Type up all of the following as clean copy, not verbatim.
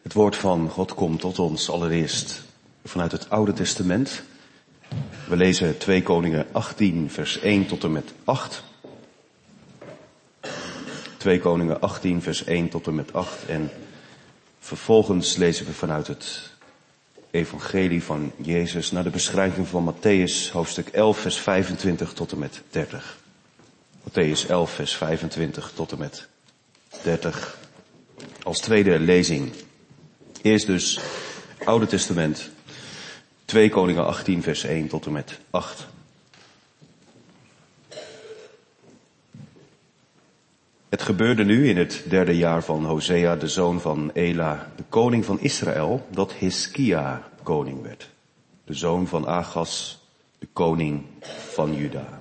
Het woord van God komt tot ons allereerst vanuit het Oude Testament. We lezen 2 Koningen 18 vers 1 tot en met 8. 2 Koningen 18 vers 1 tot en met 8. En vervolgens lezen we vanuit het evangelie van Jezus naar de beschrijving van Matthäus hoofdstuk 11 vers 25 tot en met 30. Matthäus 11 vers 25 tot en met 30. Als tweede lezing. Eerst dus Oude Testament. 2 Koningen 18 vers 1 tot en met 8. Het gebeurde nu in het 3e jaar van Hosea, de zoon van Ela, de koning van Israël, dat Hiskia koning werd. De zoon van Agas, de koning van Juda.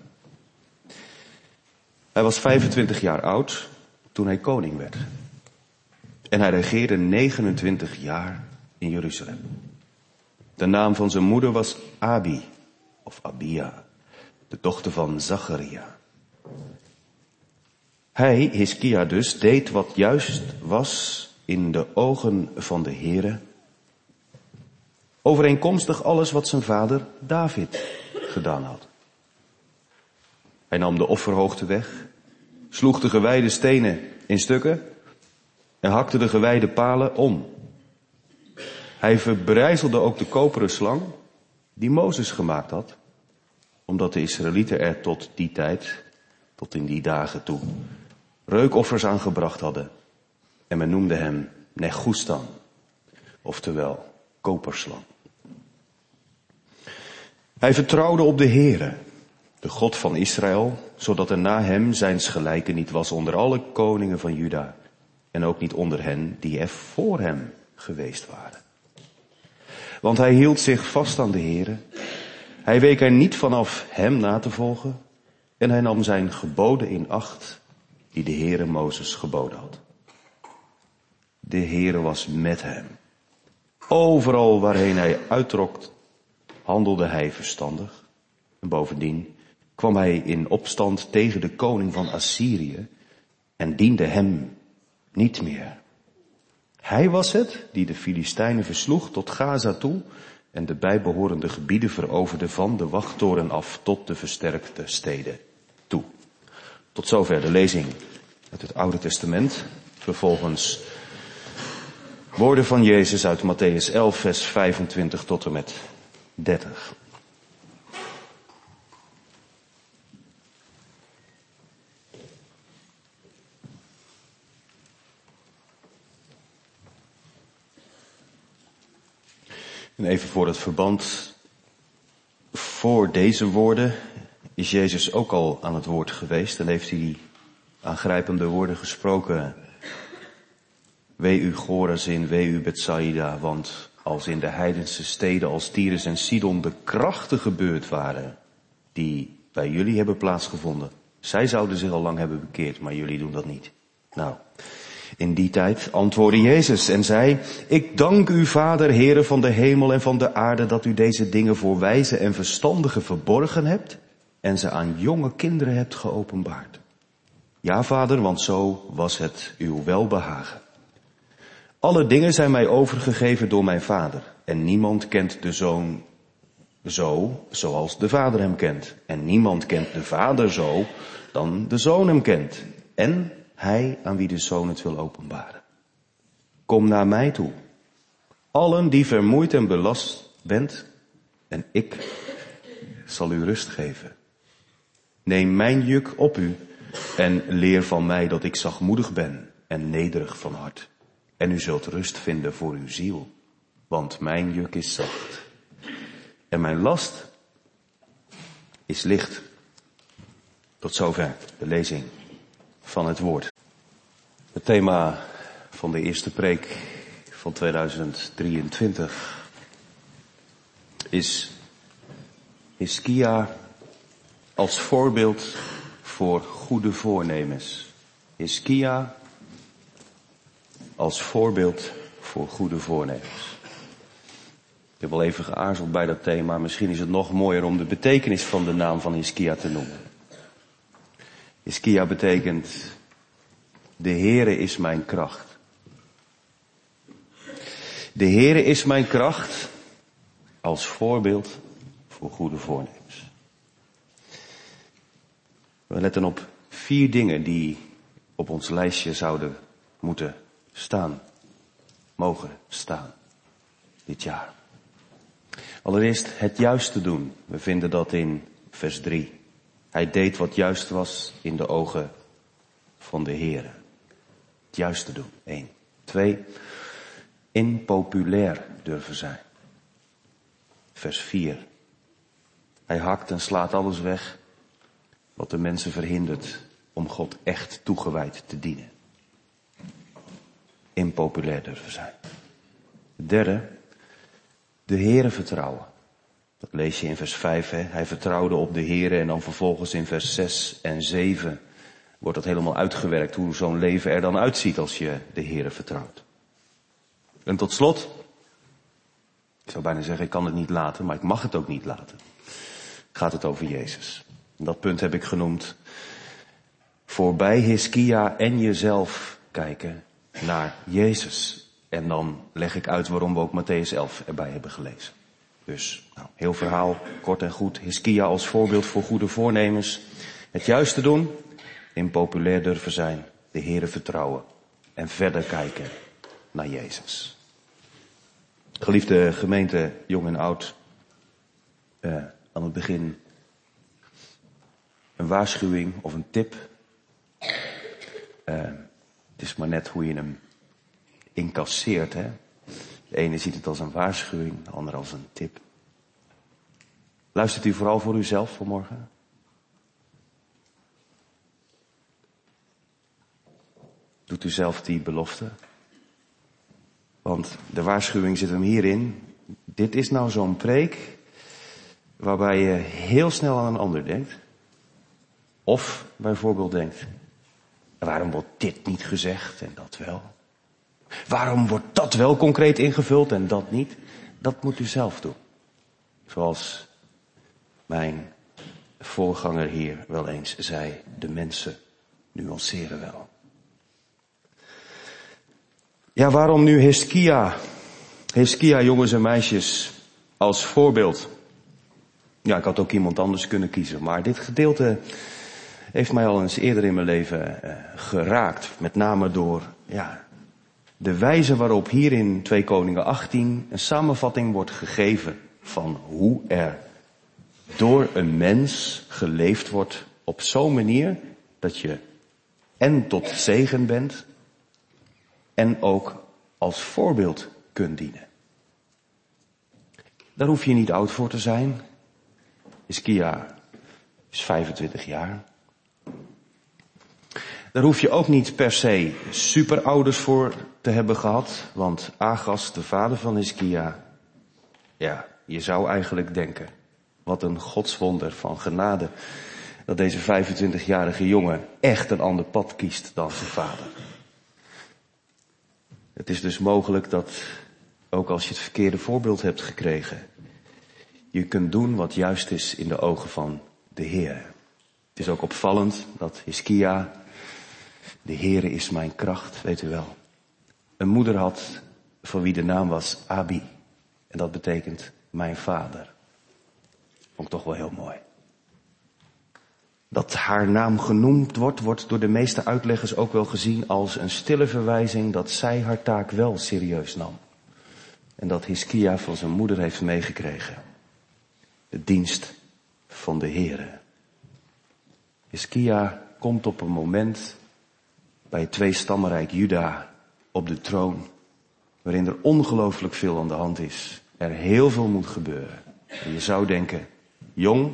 Hij was 25 jaar oud toen hij koning werd. En hij regeerde 29 jaar in Jeruzalem. De naam van zijn moeder was Abi, of Abia, de dochter van Zacharia. Hij, Hiskia dus, deed wat juist was in de ogen van de Heere, overeenkomstig alles wat zijn vader David gedaan had. Hij nam de offerhoogte weg, sloeg de gewijde stenen in stukken en hakte de gewijde palen om. Hij verbrijzelde ook de koperen slang die Mozes gemaakt had, omdat de Israëlieten er tot die tijd, tot in die dagen toe, reukoffers aangebracht hadden. En men noemde hem Nehushtan, oftewel koperslang. Hij vertrouwde op de Heere, de God van Israël, zodat er na hem zijns gelijke niet was onder alle koningen van Juda en ook niet onder hen die er voor hem geweest waren. Want hij hield zich vast aan de Heere. Hij week er niet vanaf hem na te volgen en hij nam zijn geboden in acht die de Heere Mozes geboden had. De Heere was met hem. Overal waarheen hij uittrok, handelde hij verstandig. En bovendien kwam hij in opstand tegen de koning van Assyrië en diende hem niet meer. Hij was het die de Filistijnen versloeg tot Gaza toe en de bijbehorende gebieden veroverde van de wachttoren af tot de versterkte steden toe. Tot zover de lezing uit het Oude Testament. Vervolgens woorden van Jezus uit Matthäus 11 vers 25 tot en met 30. En even voor het verband, voor deze woorden is Jezus ook al aan het woord geweest en heeft hij die aangrijpende woorden gesproken. Wee u Chorazin, wee u Betsaida, want als in de heidense steden als Tyrus en Sidon de krachten gebeurd waren die bij jullie hebben plaatsgevonden. Zij zouden zich al lang hebben bekeerd, maar jullie doen dat niet. Nou, in die tijd antwoordde Jezus en zei, ik dank u, Vader, Heere van de hemel en van de aarde, dat u deze dingen voor wijze en verstandigen verborgen hebt en ze aan jonge kinderen hebt geopenbaard. Ja, Vader, want zo was het uw welbehagen. Alle dingen zijn mij overgegeven door mijn Vader en niemand kent de Zoon zo zoals de Vader hem kent. En niemand kent de Vader zo dan de Zoon hem kent. En hij aan wie de Zoon het wil openbaren. Kom naar mij toe, allen die vermoeid en belast bent, en ik zal u rust geven. Neem mijn juk op u en leer van mij dat ik zachtmoedig ben en nederig van hart. En u zult rust vinden voor uw ziel, want mijn juk is zacht en mijn last is licht. Tot zover de lezing van het woord. Het thema van de eerste preek van 2023 is Hiskia als voorbeeld voor goede voornemens. Hiskia als voorbeeld voor goede voornemens. Ik heb wel even geaarzeld bij dat thema. Misschien is het nog mooier om de betekenis van de naam van Hiskia te noemen. Hiskia betekent, de Heere is mijn kracht. De Heere is mijn kracht als voorbeeld voor goede voornemens. We letten op 4 dingen die op ons lijstje zouden moeten staan, mogen staan, dit jaar. Allereerst het juiste doen. We vinden dat in vers 3. Hij deed wat juist was in de ogen van de Heere. Het juiste doen. 1. 2. Impopulair durven zijn. Vers 4. Hij hakt en slaat alles weg wat de mensen verhindert om God echt toegewijd te dienen. Impopulair durven zijn. Het derde, de Heere vertrouwen. Dat lees je in vers 5. Hè? Hij vertrouwde op de Heere en dan vervolgens in vers 6 en 7 wordt dat helemaal uitgewerkt hoe zo'n leven er dan uitziet als je de Heere vertrouwt. En tot slot, ik zou bijna zeggen ik kan het niet laten, maar ik mag het ook niet laten. Gaat het over Jezus. En dat punt heb ik genoemd. Voorbij Hiskia en jezelf kijken naar Jezus. En dan leg ik uit waarom we ook Mattheüs 11 erbij hebben gelezen. Dus, heel verhaal, kort en goed. Hiskia als voorbeeld voor goede voornemens. Het juiste doen, impopulair durven zijn, de Heere vertrouwen. En verder kijken naar Jezus. Geliefde gemeente, jong en oud. Aan het begin een waarschuwing of een tip. Het is maar net hoe je hem incasseert. Hè? De ene ziet het als een waarschuwing, de andere als een tip. Luistert u vooral voor uzelf vanmorgen? Doet u zelf die belofte? Want de waarschuwing zit hem hierin. Dit is nou zo'n preek waarbij je heel snel aan een ander denkt. Of bijvoorbeeld denkt, waarom wordt dit niet gezegd en dat wel? Waarom wordt dat wel concreet ingevuld en dat niet? Dat moet u zelf doen. Zoals mijn voorganger hier wel eens zei, de mensen nuanceren wel. Ja, waarom nu Hiskia? Hiskia, jongens en meisjes, als voorbeeld. Ja, ik had ook iemand anders kunnen kiezen, maar dit gedeelte heeft mij al eens eerder in mijn leven geraakt. Met name door, de wijze waarop hier in 2 Koningen 18 een samenvatting wordt gegeven van hoe er door een mens geleefd wordt op zo'n manier dat je en tot zegen bent en ook als voorbeeld kunt dienen. Daar hoef je niet oud voor te zijn. Hiskia is 25 jaar. Daar hoef je ook niet per se superouders voor te hebben gehad. Want Agas, de vader van Hiskia, je zou eigenlijk denken, wat een godswonder van genade, dat deze 25-jarige jongen echt een ander pad kiest dan zijn vader. Het is dus mogelijk dat, ook als je het verkeerde voorbeeld hebt gekregen, je kunt doen wat juist is in de ogen van de Heer. Het is ook opvallend dat Hiskia, de Heere is mijn kracht, weet u wel, een moeder had voor wie de naam was Abi. En dat betekent mijn vader. Vond ik toch wel heel mooi. Dat haar naam genoemd wordt door de meeste uitleggers ook wel gezien als een stille verwijzing dat zij haar taak wel serieus nam. En dat Hiskia van zijn moeder heeft meegekregen. De dienst van de Heere. Hiskia komt op een moment bij het 2-stammenrijk Juda op de troon, waarin er ongelooflijk veel aan de hand is. Er heel veel moet gebeuren. En je zou denken, jong,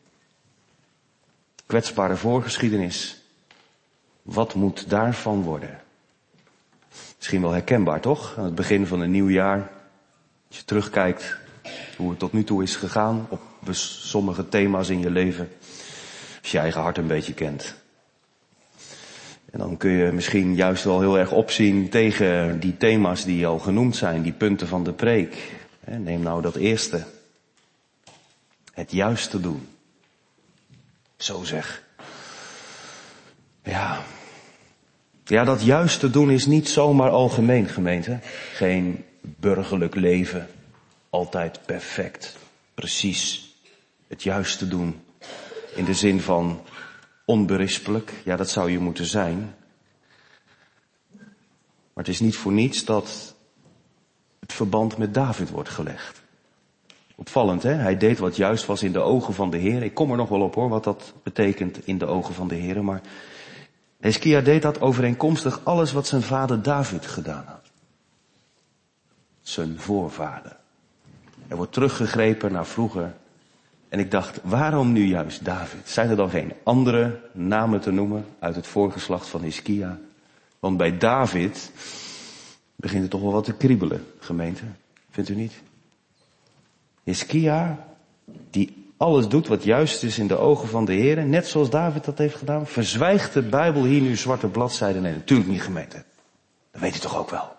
kwetsbare voorgeschiedenis, wat moet daarvan worden? Misschien wel herkenbaar, toch? Aan het begin van een nieuw jaar, als je terugkijkt hoe het tot nu toe is gegaan op sommige thema's in je leven, als je eigen hart een beetje kent. En dan kun je misschien juist wel heel erg opzien tegen die thema's die al genoemd zijn, die punten van de preek. Neem nou dat eerste. Het juiste doen. Zo zeg. Ja, Ja, dat juiste doen is niet zomaar algemeen, gemeente. Geen burgerlijk leven, altijd perfect, precies het juiste doen. In de zin van onberispelijk, ja, dat zou je moeten zijn. Maar het is niet voor niets dat het verband met David wordt gelegd. Opvallend, hè? Hij deed wat juist was in de ogen van de Heer. Ik kom er nog wel op hoor, wat dat betekent in de ogen van de Heer. Maar Hiskia deed dat overeenkomstig alles wat zijn vader David gedaan had. Zijn voorvader. Er wordt teruggegrepen naar vroeger. En ik dacht, waarom nu juist David? Zijn er dan geen andere namen te noemen uit het voorgeslacht van Hiskia? Want bij David begint het toch wel wat te kriebelen, gemeente. Vindt u niet? Hiskia, die alles doet wat juist is in de ogen van de Heer, net zoals David dat heeft gedaan, verzwijgt de Bijbel hier nu zwarte bladzijden? Nee, natuurlijk niet, gemeente. Dat weet u toch ook wel.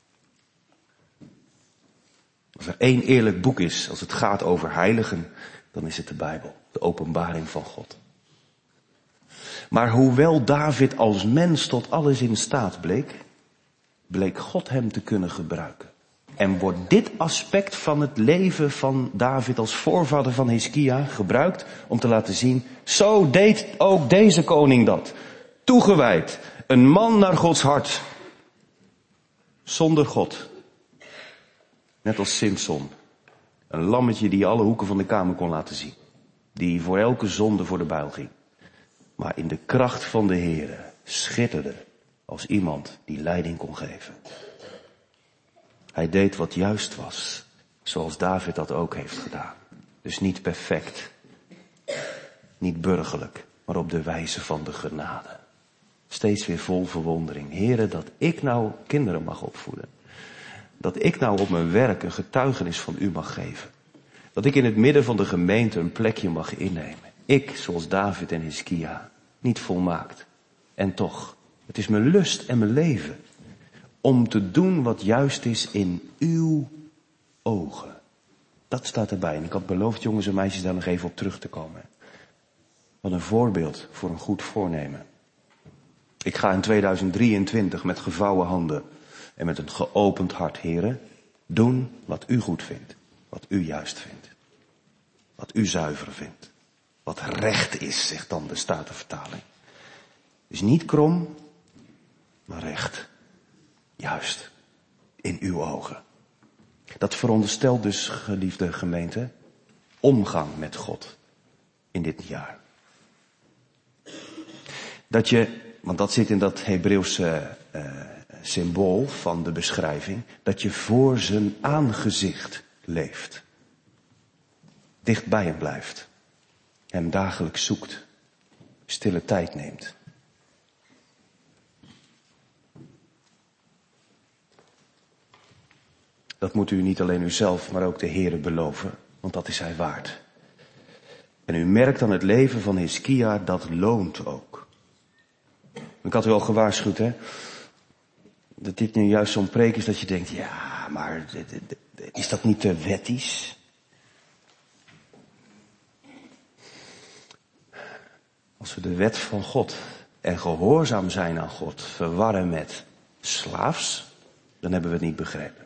Als er één eerlijk boek is, als het gaat over heiligen, dan is het de Bijbel, de openbaring van God. Maar hoewel David als mens tot alles in staat bleek God hem te kunnen gebruiken. En wordt dit aspect van het leven van David als voorvader van Hiskia gebruikt om te laten zien, zo deed ook deze koning dat. Toegewijd, een man naar Gods hart. Zonder God. Net als Simson. Een lammetje die alle hoeken van de kamer kon laten zien. Die voor elke zonde voor de buil ging. Maar in de kracht van de Heere schitterde als iemand die leiding kon geven. Hij deed wat juist was, zoals David dat ook heeft gedaan. Dus niet perfect, niet burgerlijk, maar op de wijze van de genade. Steeds weer vol verwondering. Heere, dat ik nou kinderen mag opvoeden. Dat ik nou op mijn werk een getuigenis van u mag geven. Dat ik in het midden van de gemeente een plekje mag innemen. Ik, zoals David en Hiskia, niet volmaakt. En toch, het is mijn lust en mijn leven om te doen wat juist is in uw ogen. Dat staat erbij. En ik had beloofd, jongens en meisjes, daar nog even op terug te komen. Wat een voorbeeld voor een goed voornemen. Ik ga in 2023 met gevouwen handen en met een geopend hart, heren, doen wat u goed vindt. Wat u juist vindt. Wat u zuiver vindt. Wat recht is, zegt dan de Statenvertaling. Dus niet krom, maar recht. Juist. In uw ogen. Dat veronderstelt dus, geliefde gemeente, omgang met God in dit jaar. Dat je, want dat zit in dat Hebreeuwse symbool van de beschrijving, dat je voor zijn aangezicht leeft. Dicht bij hem blijft. Hem dagelijks zoekt. Stille tijd neemt. Dat moet u niet alleen uzelf, maar ook de Heere beloven, want dat is hij waard. En u merkt aan het leven van Hiskia, dat loont ook. Ik had u al gewaarschuwd, hè, dat dit nu juist zo'n preek is dat je denkt, ja, maar is dat niet te wettisch? Als we de wet van God en gehoorzaam zijn aan God verwarren met slaafs, dan hebben we het niet begrepen.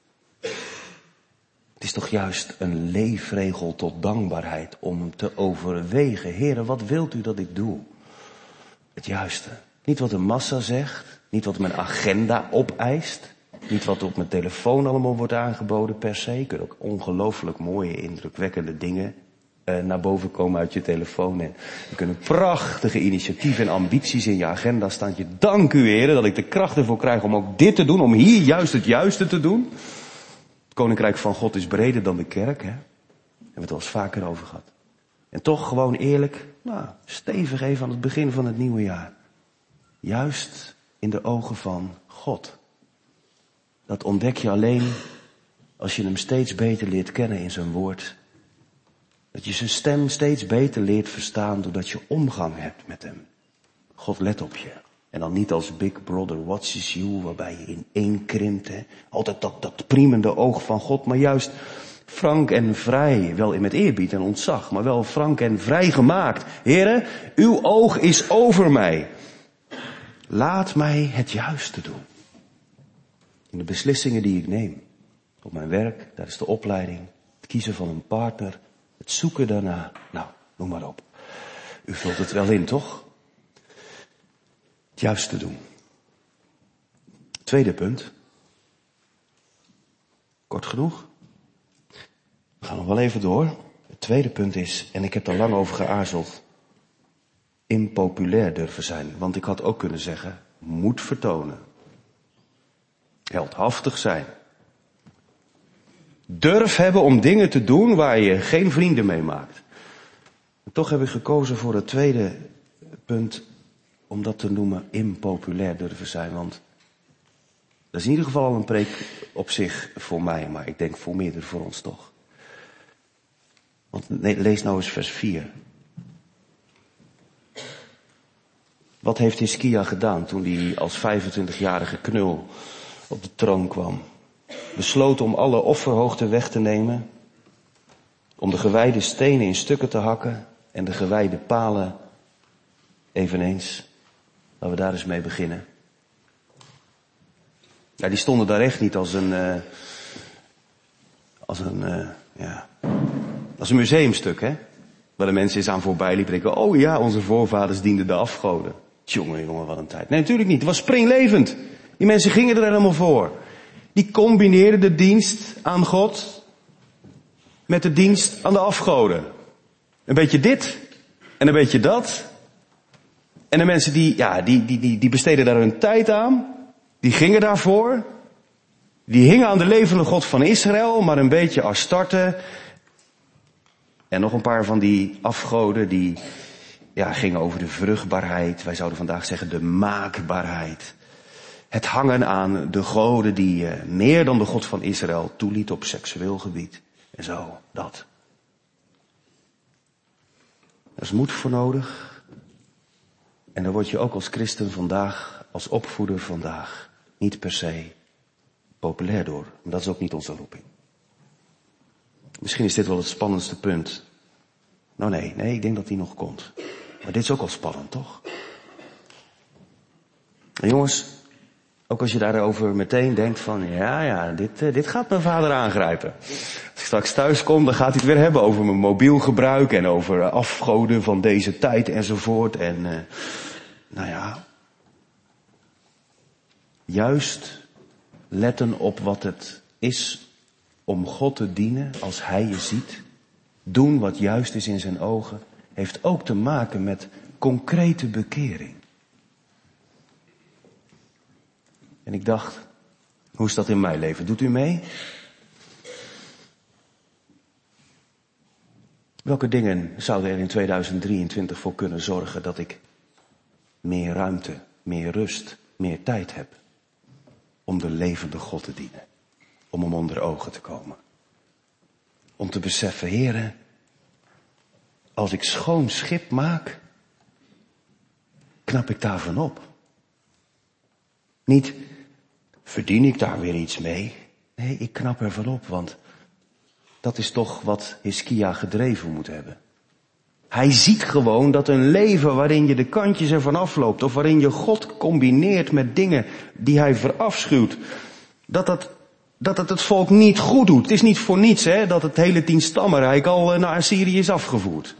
Het is toch juist een leefregel tot dankbaarheid om te overwegen. Heere, wat wilt u dat ik doe? Het juiste. Niet wat de massa zegt, niet wat mijn agenda opeist, niet wat op mijn telefoon allemaal wordt aangeboden per se. Je kunt ook ongelooflijk mooie, indrukwekkende dingen naar boven komen uit je telefoon. En er kunnen prachtige initiatieven en ambities in je agenda staan. Je dank u, Heere, dat ik de kracht ervoor krijg om ook dit te doen, om hier juist het juiste te doen. Het Koninkrijk van God is breder dan de kerk, hè. Hebben we het al eens vaker over gehad. En toch gewoon eerlijk, stevig even aan het begin van het nieuwe jaar. Juist in de ogen van God. Dat ontdek je alleen als je hem steeds beter leert kennen in zijn woord. Dat je zijn stem steeds beter leert verstaan doordat je omgang hebt met hem. God let op je. En dan niet als Big Brother watches you, waarbij je ineenkrimpt. Hè. Altijd dat priemende oog van God, maar juist frank en vrij. Wel met eerbied en ontzag, maar wel frank en vrij gemaakt. Heere, uw oog is over mij. Laat mij het juiste doen. In de beslissingen die ik neem. Op mijn werk, daar is de opleiding. Het kiezen van een partner. Het zoeken daarna. Nou, noem maar op. U vult het wel in, toch? Het juiste doen. Tweede punt. Kort genoeg. We gaan nog wel even door. Het tweede punt is, en ik heb daar lang over geaarzeld, impopulair durven zijn. Want ik had ook kunnen zeggen, moed vertonen. Heldhaftig zijn. Durf hebben om dingen te doen waar je geen vrienden mee maakt. En toch heb ik gekozen voor het tweede punt, om dat te noemen impopulair durven zijn. Want dat is in ieder geval al een preek op zich voor mij, maar ik denk voor meerdere voor ons toch. Want lees nou eens vers 4. Wat heeft Hiskia gedaan toen hij als 25-jarige knul op de troon kwam? Besloot om alle offerhoogten weg te nemen, om de gewijde stenen in stukken te hakken en de gewijde palen eveneens. Laten we daar eens mee beginnen. Ja, die stonden daar echt niet als een museumstuk, hè? Waar de mensen eens aan voorbij liepen en denken, oh ja, onze voorvaders dienden de afgoden. Jongen, wat een tijd. Nee, natuurlijk niet. Het was springlevend. Die mensen gingen er helemaal voor. Die combineerden de dienst aan God met de dienst aan de afgoden. Een beetje dit en een beetje dat. En de mensen die besteden daar hun tijd aan. Die gingen daarvoor. Die hingen aan de levende God van Israël, maar een beetje Astarte. En nog een paar van die afgoden die gingen over de vruchtbaarheid. Wij zouden vandaag zeggen de maakbaarheid. Het hangen aan de goden die meer dan de God van Israël toeliet op seksueel gebied. En zo, dat. Er is moed voor nodig. En daar word je ook als christen vandaag, als opvoeder vandaag, niet per se populair door. Maar dat is ook niet onze roeping. Misschien is dit wel het spannendste punt. Nou nee, ik denk dat die nog komt. Maar dit is ook al spannend, toch? En jongens, ook als je daarover meteen denkt van, dit gaat mijn vader aangrijpen. Als ik straks thuis kom, dan gaat hij het weer hebben over mijn mobiel gebruik en over afgoden van deze tijd enzovoort. En juist letten op wat het is om God te dienen als Hij je ziet. Doen wat juist is in zijn ogen. Heeft ook te maken met concrete bekering. En ik dacht, hoe is dat in mijn leven? Doet u mee? Welke dingen zouden er in 2023 voor kunnen zorgen dat ik meer ruimte, meer rust, meer tijd heb om de levende God te dienen? Om hem onder ogen te komen. Om te beseffen, Heere, als ik schoon schip maak, knap ik daarvan op. Niet, verdien ik daar weer iets mee? Nee, ik knap ervan op, want dat is toch wat Hiskia gedreven moet hebben. Hij ziet gewoon dat een leven waarin je de kantjes ervan afloopt, of waarin je God combineert met dingen die hij verafschuwt, dat het volk niet goed doet. Het is niet voor niets, hè, dat het hele 10-stammenrijk al naar Assyrië is afgevoerd.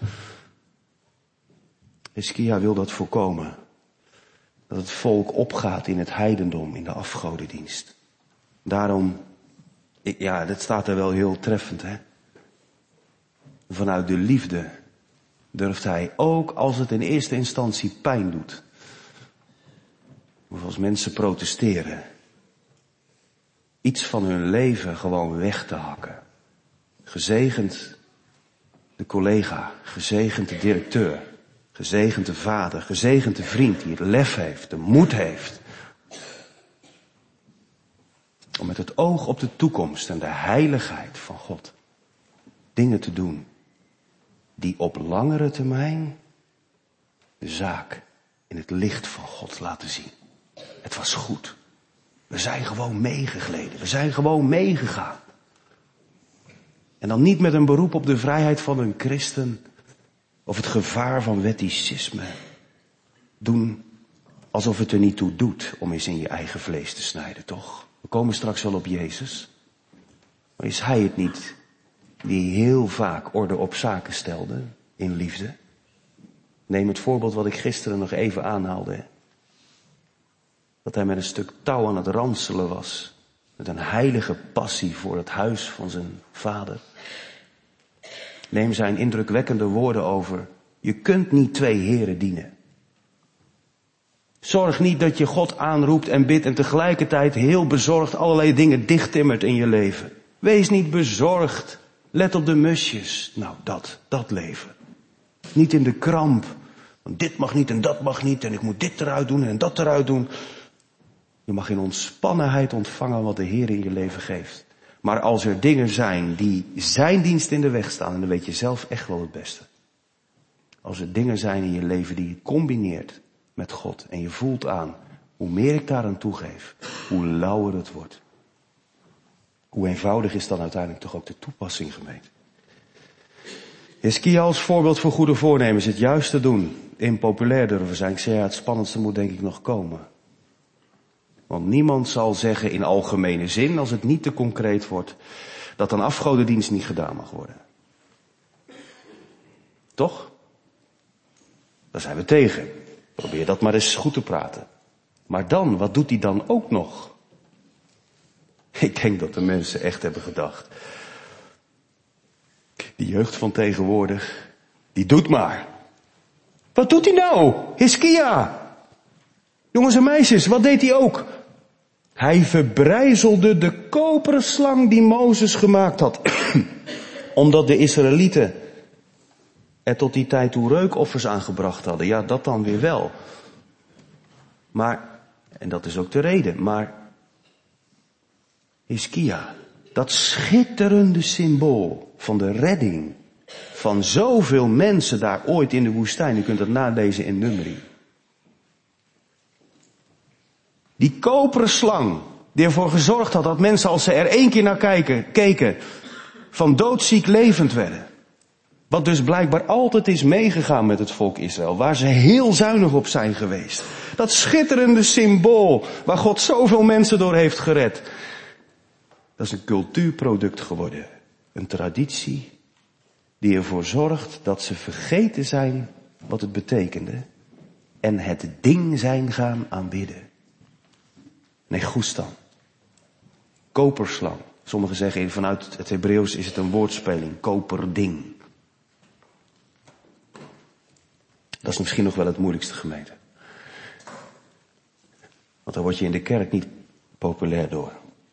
Hiskia wil dat voorkomen. Dat het volk opgaat in het heidendom, in de afgodendienst. Daarom, dat staat er wel heel treffend, hè. Vanuit de liefde durft hij, ook als het in eerste instantie pijn doet, of als mensen protesteren, iets van hun leven gewoon weg te hakken. Gezegend de collega, gezegend de directeur, gezegend de vader, gezegend de vriend die het lef heeft, de moed heeft. Om met het oog op de toekomst en de heiligheid van God dingen te doen die op langere termijn de zaak in het licht van God laten zien. Het was goed. We zijn gewoon meegegleden. We zijn gewoon meegegaan. En dan niet met een beroep op de vrijheid van een christen of het gevaar van wetticisme. Doen alsof het er niet toe doet om eens in je eigen vlees te snijden, toch? We komen straks wel op Jezus. Maar is hij het niet die heel vaak orde op zaken stelde in liefde? Neem het voorbeeld wat ik gisteren nog even aanhaalde. Dat hij met een stuk touw aan het ranselen was. Met een heilige passie voor het huis van zijn vader. Neem zijn indrukwekkende woorden over: je kunt niet twee heren dienen. Zorg niet dat je God aanroept en bidt en tegelijkertijd heel bezorgd allerlei dingen dichttimmert in je leven. Wees niet bezorgd. Let op de musjes. Nou, dat leven. Niet in de kramp. Want dit mag niet en dat mag niet en ik moet dit eruit doen en dat eruit doen. Je mag in ontspannenheid ontvangen wat de Heer in je leven geeft. Maar als er dingen zijn die zijn dienst in de weg staan, en dan weet je zelf echt wel het beste. Als er dingen zijn in je leven die je combineert met God en je voelt aan, hoe meer ik daaraan toegeef, hoe lauwer het wordt. Hoe eenvoudig is dan uiteindelijk toch ook de toepassing, gemeente. Hiskia als voorbeeld voor goede voornemens, het juiste doen, impopulair durven zijn. Ik zeg, ja, het spannendste moet denk ik nog komen. Want niemand zal zeggen in algemene zin, als het niet te concreet wordt, dat een afgodendienst niet gedaan mag worden. Toch? Daar zijn we tegen. Probeer dat maar eens goed te praten. Maar dan, wat doet hij dan ook nog? Ik denk dat de mensen echt hebben gedacht: die jeugd van tegenwoordig, die doet maar. Wat doet hij nou? Hiskia. Jongens en meisjes, wat deed hij ook? Hij verbrijzelde de koperen slang die Mozes gemaakt had. Omdat de Israëlieten er tot die tijd toe reukoffers aangebracht hadden. Ja, dat dan weer wel. Maar, en dat is ook de reden, maar Hiskia, dat schitterende symbool van de redding van zoveel mensen daar ooit in de woestijn. U kunt dat nalezen in Numeri. Die koperen slang, die ervoor gezorgd had dat mensen, als ze er 1 keer naar keken, van doodziek levend werden. Wat dus blijkbaar altijd is meegegaan met het volk Israël, waar ze heel zuinig op zijn geweest. Dat schitterende symbool, waar God zoveel mensen door heeft gered. Dat is een cultuurproduct geworden. Een traditie die ervoor zorgt dat ze vergeten zijn wat het betekende. En het ding zijn gaan aanbidden. Nee, goed dan. Koperslang. Sommigen zeggen vanuit het Hebreeuws is het een woordspeling. Koperding. Dat is misschien nog wel het moeilijkste, gemeente. Want daar word je in de kerk niet populair door.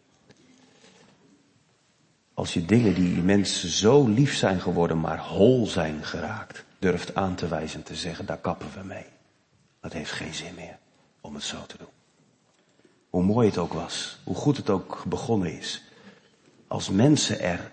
Als je dingen die mensen zo lief zijn geworden, maar hol zijn geraakt, durft aan te wijzen en te zeggen, daar kappen we mee. Dat heeft geen zin meer om het zo te doen. Hoe mooi het ook was, hoe goed het ook begonnen is. Als mensen er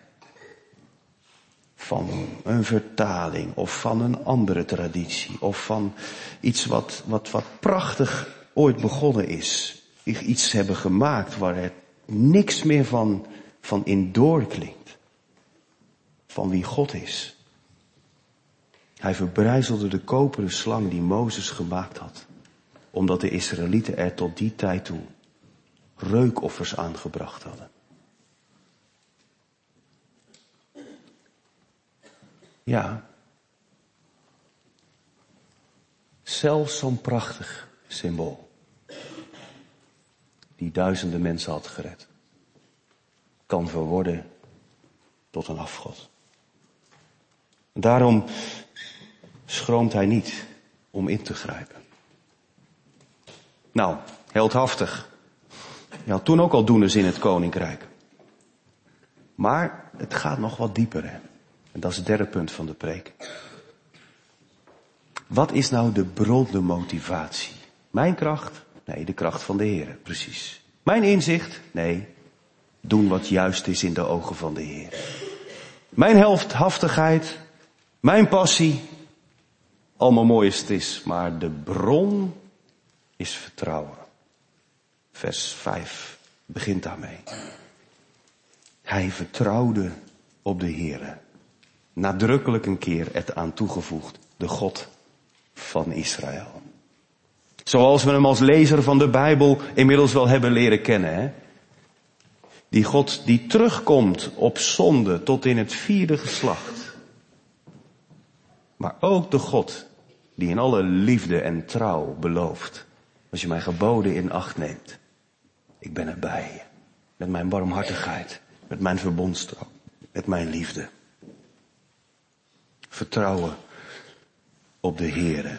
van een vertaling of van een andere traditie of van iets wat prachtig ooit begonnen is, iets hebben gemaakt waar er niks meer van in doorklinkt. Van wie God is. Hij verbrijzelde de koperen slang die Mozes gemaakt had. Omdat de Israëlieten er tot die tijd toe reukoffers aangebracht hadden. Ja. Zelfs zo'n prachtig symbool. Die duizenden mensen had gered. Kan verworden tot een afgod. En daarom schroomt hij niet om in te grijpen. Nou, heldhaftig. Je had toen ook al doeners in het koninkrijk. Maar het gaat nog wat dieper, hè. En dat is het derde punt van de preek. Wat is nou de bron, de motivatie? Mijn kracht? Nee, de kracht van de Heer, precies. Mijn inzicht? Nee, doen wat juist is in de ogen van de Heer. Mijn heldhaftigheid? Mijn passie? Allemaal mooi als het is, maar de bron is vertrouwen. Vers 5 begint daarmee. Hij vertrouwde op de Heere. Nadrukkelijk een keer het aan toegevoegd. De God van Israël. Zoals we hem als lezer van de Bijbel inmiddels wel hebben leren kennen. Hè? Die God die terugkomt op zonde tot in het 4e geslacht. Maar ook de God die in alle liefde en trouw belooft. Als je mijn geboden in acht neemt. Ik ben erbij je. Met mijn barmhartigheid. Met mijn verbondstrouw. Met mijn liefde. Vertrouwen op de Heere.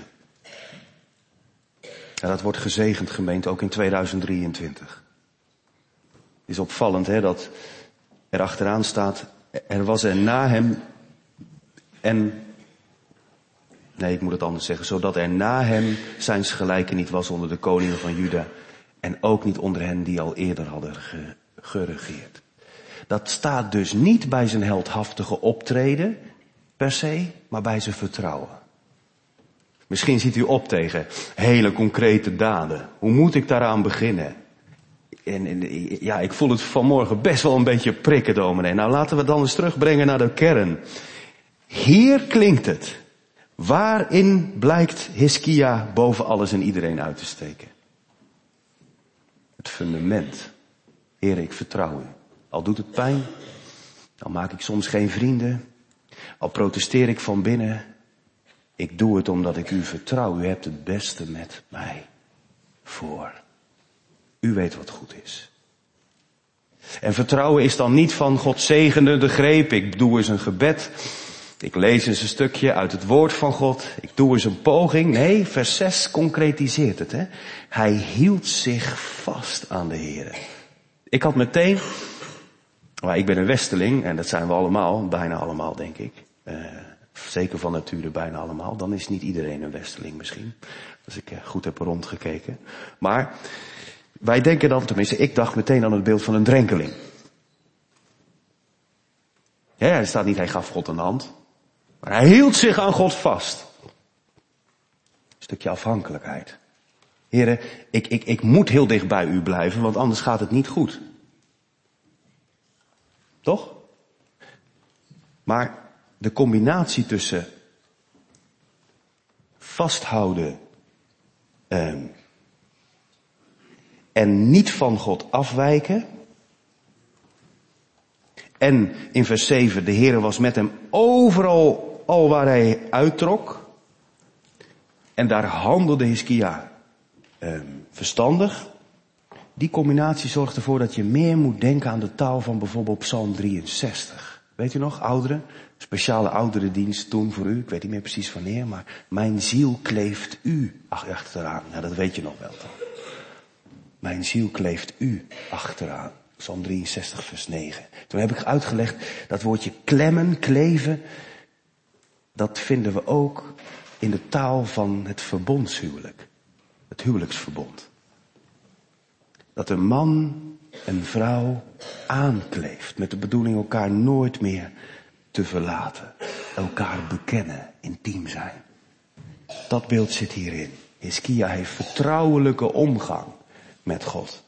En dat wordt gezegend, gemeente, ook in 2023. Het is opvallend, hè, dat er achteraan staat, er was er na hem en, nee, ik moet het anders zeggen, zodat er na hem zijns gelijke niet was onder de koningen van Juda en ook niet onder hen die al eerder hadden geregeerd. Dat staat dus niet bij zijn heldhaftige optreden per se, maar bij zijn vertrouwen. Misschien ziet u op tegen hele concrete daden. Hoe moet ik daaraan beginnen? Ja, ik voel het vanmorgen best wel een beetje prikken, dominee. Nou, laten we dan eens terugbrengen naar de kern. Hier klinkt het. Waarin blijkt Hiskia boven alles en iedereen uit te steken? Het fundament. Heer, ik vertrouw u. Al doet het pijn, al maak ik soms geen vrienden, al protesteer ik van binnen. Ik doe het omdat ik u vertrouw. U hebt het beste met mij voor. U weet wat goed is. En vertrouwen is dan niet van God zegende de greep. Ik doe eens een gebed. Ik lees eens een stukje uit het woord van God. Ik doe eens een poging. Nee, vers 6 concretiseert het. Hè? Hij hield zich vast aan de Heer. Ik had meteen, maar ik ben een Westeling en dat zijn we allemaal, bijna allemaal denk ik. Zeker van nature bijna allemaal. Dan is niet iedereen een Westeling misschien. Als ik goed heb rondgekeken. Maar wij denken dan, tenminste ik dacht meteen aan het beeld van een drenkeling. Ja, er staat niet, hij gaf God een hand. Maar hij hield zich aan God vast. Een stukje afhankelijkheid. Heren, ik moet heel dicht bij u blijven, want anders gaat het niet goed. Toch? Maar de combinatie tussen vasthouden en niet van God afwijken. En in vers 7, de Heere was met hem overal al waar hij uittrok. En daar handelde Hiskia verstandig. Die combinatie zorgt ervoor dat je meer moet denken aan de taal van bijvoorbeeld Psalm 63. Weet u nog, ouderen? Speciale ouderendienst toen voor u. Ik weet niet meer precies wanneer, maar mijn ziel kleeft u achteraan. Nou, dat weet je nog wel toch? Mijn ziel kleeft u achteraan. Psalm 63 vers 9. Toen heb ik uitgelegd dat woordje klemmen, kleven, dat vinden we ook in de taal van het verbondshuwelijk. Het huwelijksverbond. Dat een man en vrouw aankleeft met de bedoeling elkaar nooit meer te verlaten. Elkaar bekennen, intiem zijn. Dat beeld zit hierin. Hiskia heeft vertrouwelijke omgang met God.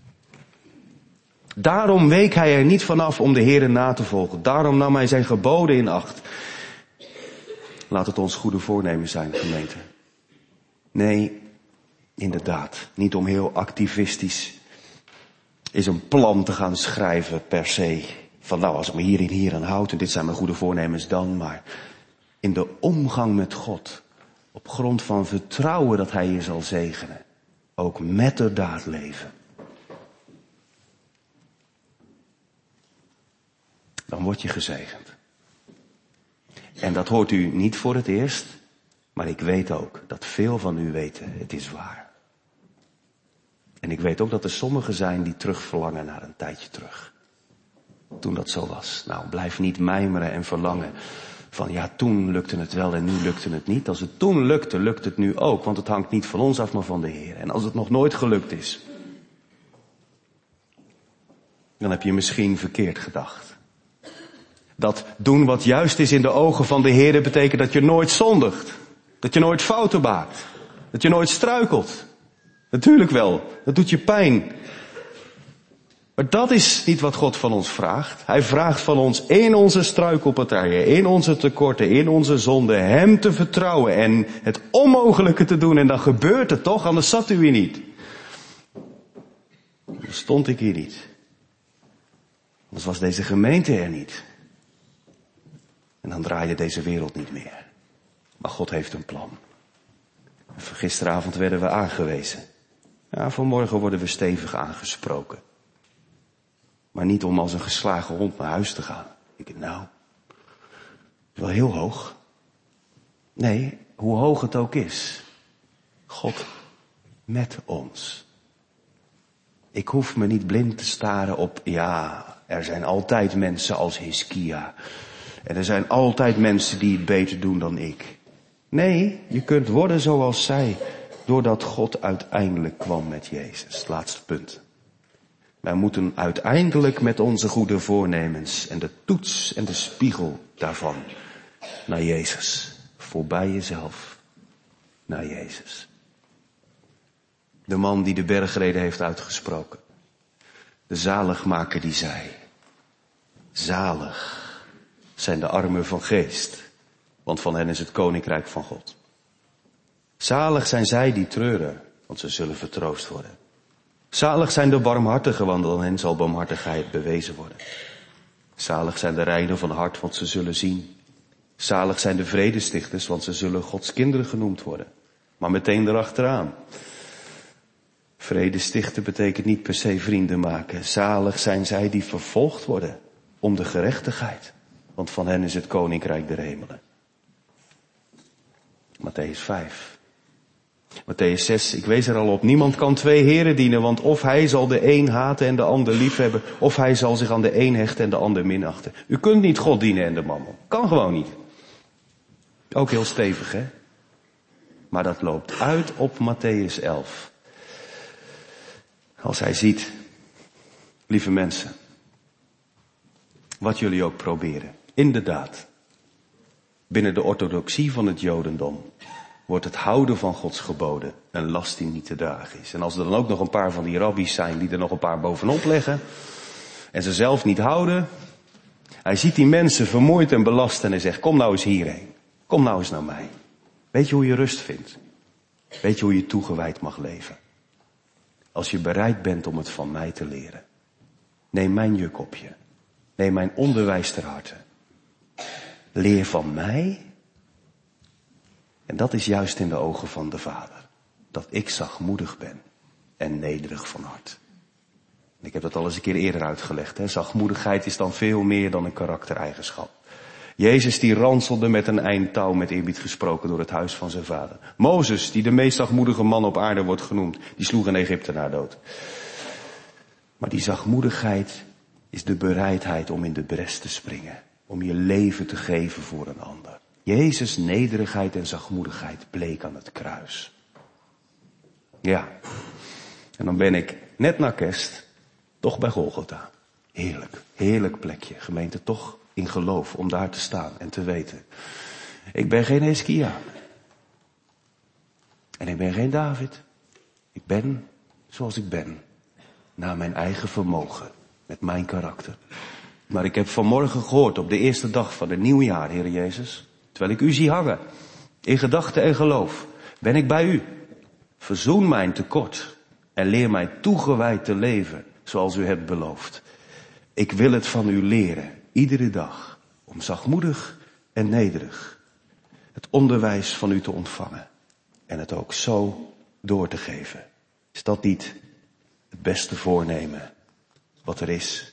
Daarom week hij er niet vanaf om de Heere na te volgen. Daarom nam hij zijn geboden in acht. Laat het ons goede voornemen zijn, gemeente. Nee, inderdaad. Niet om heel activistisch is een plan te gaan schrijven per se. Van nou, als ik me hier aan houd en dit zijn mijn goede voornemens dan. Maar in de omgang met God. Op grond van vertrouwen dat hij je zal zegenen. Ook met de daad leven. Dan word je gezegend. En dat hoort u niet voor het eerst. Maar ik weet ook dat veel van u weten, het is waar. En ik weet ook dat er sommigen zijn die terugverlangen naar een tijdje terug. Toen dat zo was. Nou, blijf niet mijmeren en verlangen. Van ja, toen lukte het wel en nu lukte het niet. Als het toen lukte, lukt het nu ook. Want het hangt niet van ons af, maar van de Heer. En als het nog nooit gelukt is, dan heb je misschien verkeerd gedacht. Dat doen wat juist is in de ogen van de Heer betekent dat je nooit zondigt. Dat je nooit fouten maakt. Dat je nooit struikelt. Natuurlijk wel, dat doet je pijn. Maar dat is niet wat God van ons vraagt. Hij vraagt van ons in onze struikelpartijen, in onze tekorten, in onze zonden, hem te vertrouwen en het onmogelijke te doen. En dan gebeurt het toch, anders zat u hier niet. Dan stond ik hier niet. Anders was deze gemeente er niet. En dan draaide deze wereld niet meer. Maar God heeft een plan. En gisteravond werden we aangewezen. Ja, vanmorgen worden we stevig aangesproken. Maar niet om als een geslagen hond naar huis te gaan. Ik denk, nou, wel heel hoog. Nee, hoe hoog het ook is. God met ons. Ik hoef me niet blind te staren op, ja, er zijn altijd mensen als Hiskia. En er zijn altijd mensen die het beter doen dan ik. Nee, je kunt worden zoals zij, doordat God uiteindelijk kwam met Jezus. Het laatste punt. Wij moeten uiteindelijk met onze goede voornemens en de toets en de spiegel daarvan naar Jezus. Voorbij jezelf, naar Jezus. De man die de bergreden heeft uitgesproken. De zaligmaker die zei. Zalig zijn de armen van geest, want van hen is het koninkrijk van God. Zalig zijn zij die treuren, want ze zullen vertroost worden. Zalig zijn de barmhartigen, want aan hen zal barmhartigheid bewezen worden. Zalig zijn de reinen van hart, want ze zullen zien. Zalig zijn de vredestichters, want ze zullen Gods kinderen genoemd worden. Maar meteen erachteraan. Vredestichten betekent niet per se vrienden maken. Zalig zijn zij die vervolgd worden om de gerechtigheid, want van hen is het koninkrijk der hemelen. Mattheüs 5. Mattheüs 6, ik wees er al op, niemand kan twee heren dienen, want of hij zal de een haten en de ander liefhebben, of hij zal zich aan de een hechten en de ander minachten. U kunt niet God dienen en de mammon. Kan gewoon niet. Ook heel stevig, hè? Maar dat loopt uit op Mattheüs 11. Als hij ziet, lieve mensen, wat jullie ook proberen, inderdaad, binnen de orthodoxie van het Jodendom wordt het houden van Gods geboden een last die niet te dragen is. En als er dan ook nog een paar van die rabbies zijn die er nog een paar bovenop leggen en ze zelf niet houden, hij ziet die mensen vermoeid en belast en hij zegt, kom nou eens hierheen. Kom nou eens naar mij. Weet je hoe je rust vindt? Weet je hoe je toegewijd mag leven? Als je bereid bent om het van mij te leren. Neem mijn juk op je. Neem mijn onderwijs ter harte. Leer van mij. En dat is juist in de ogen van de Vader. Dat ik zachtmoedig ben en nederig van hart. Ik heb dat al eens een keer eerder uitgelegd. Hè? Zachtmoedigheid is dan veel meer dan een karaktereigenschap. Jezus die ranselde met een eind touw, met eerbied gesproken, door het huis van zijn vader. Mozes, die de meest zachtmoedige man op aarde wordt genoemd, die sloeg een Egyptenaar dood. Maar die zachtmoedigheid is de bereidheid om in de bres te springen. Om je leven te geven voor een ander. Jezus' nederigheid en zachtmoedigheid bleek aan het kruis. Ja. En dan ben ik net na kerst toch bij Golgotha. Heerlijk, heerlijk plekje. Gemeente, toch in geloof om daar te staan en te weten. Ik ben geen Hiskia. En ik ben geen David. Ik ben zoals ik ben. Naar mijn eigen vermogen. Met mijn karakter. Maar ik heb vanmorgen gehoord op de eerste dag van het nieuwe jaar, Heer Jezus. Terwijl ik u zie hangen. In gedachte en geloof. Ben ik bij u. Verzoen mijn tekort. En leer mij toegewijd te leven. Zoals u hebt beloofd. Ik wil het van u leren. Iedere dag. Om zachtmoedig en nederig. Het onderwijs van u te ontvangen. En het ook zo door te geven. Is dat niet het beste voornemen wat er is?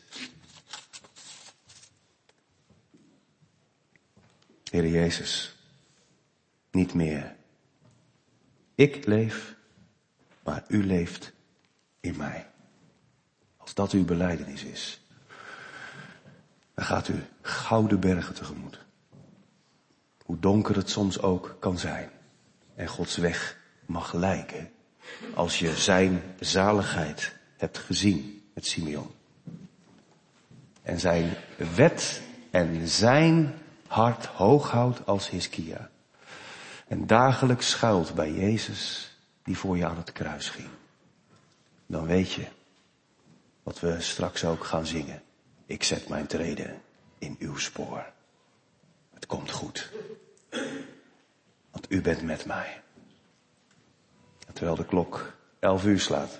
Heer Jezus, niet meer. Ik leef, maar u leeft in mij. Als dat uw belijdenis is, dan gaat u gouden bergen tegemoet. Hoe donker het soms ook kan zijn. En Gods weg mag lijken. Als je zijn zaligheid hebt gezien met Simeon. En zijn wet en zijn hart hoog houdt als Hiskia. En dagelijks schuilt bij Jezus die voor je aan het kruis ging. Dan weet je, Wat we straks ook gaan zingen. Ik zet mijn treden in uw spoor. Het komt goed. Want u bent met mij. Terwijl de klok 11 uur slaat,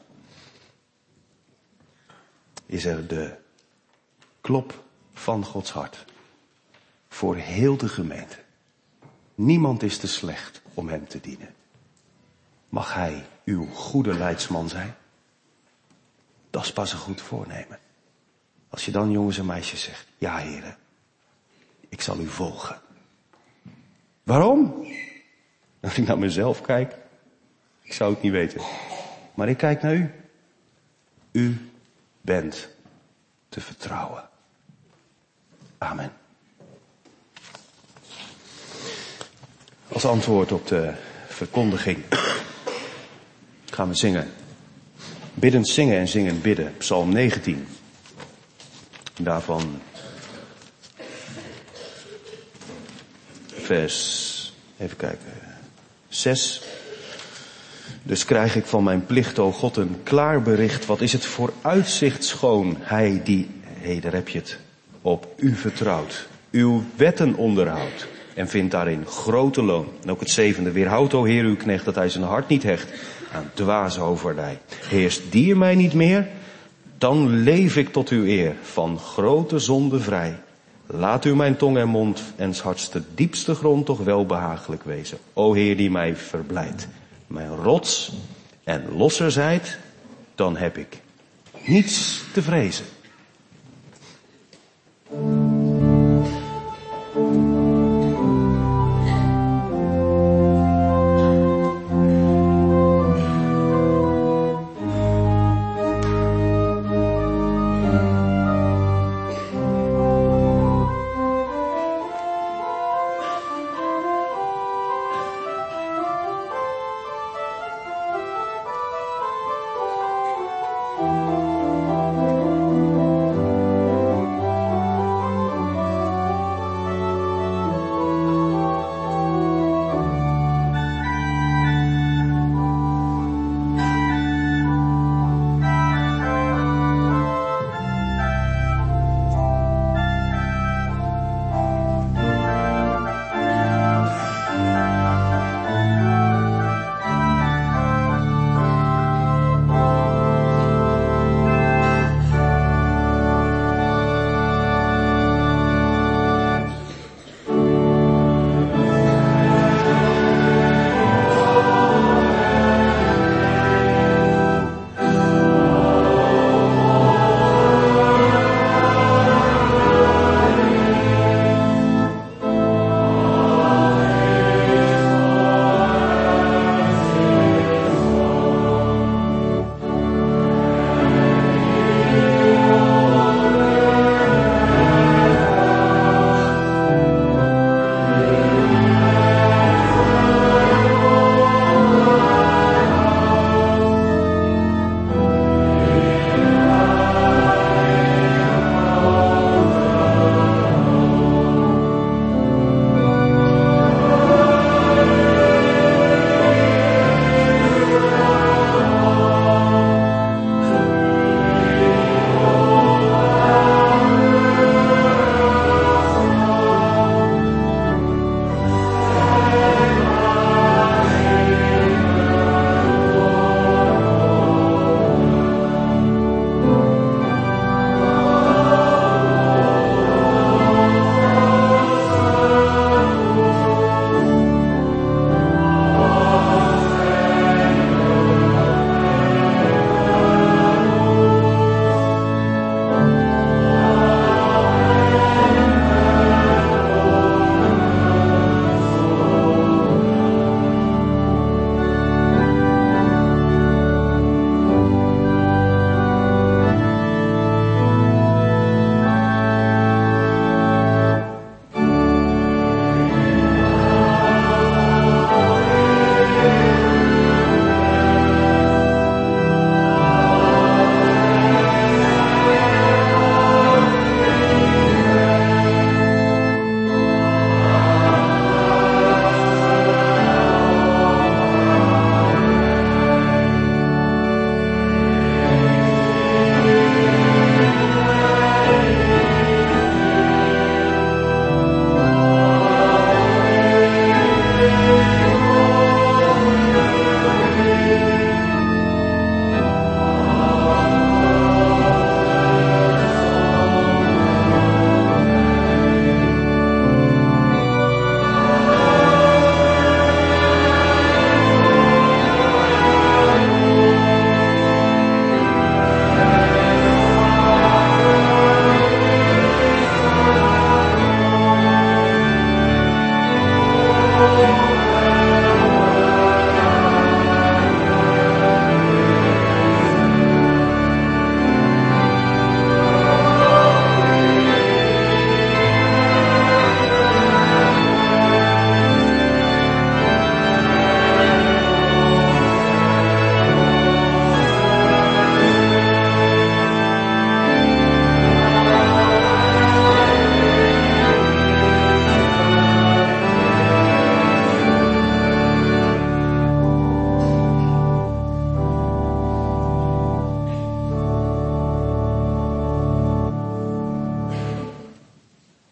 is er de klop van Gods hart. Voor heel de gemeente. Niemand is te slecht om hem te dienen. Mag hij uw goede leidsman zijn? Dat is pas een goed voornemen. Als je dan, jongens en meisjes, zegt, ja heren, ik zal u volgen. Waarom? Als ik naar mezelf kijk, ik zou het niet weten. Maar ik kijk naar u. U bent te vertrouwen. Amen. Als antwoord op de verkondiging gaan we zingen. Biddend zingen en zingen bidden. Psalm 19. Daarvan vers, even kijken, 6. Dus krijg ik van mijn plicht, o God, een klaar bericht. Wat is het voor uitzicht schoon, hij die, daar heb je het, op u vertrouwt. Uw wetten onderhoudt en vindt daarin grote loon. En ook het 7e, weerhoudt, o Heer, uw knecht, dat hij zijn hart niet hecht aan dwaze hovaardij. Heerst die mij niet meer, dan leef ik tot uw eer, van grote zonde vrij. Laat u mijn tong en mond en 's harts de diepste grond toch wel behagelijk wezen. O Heer, die mij verblijdt, mijn rots en losser zijt, dan heb ik niets te vrezen.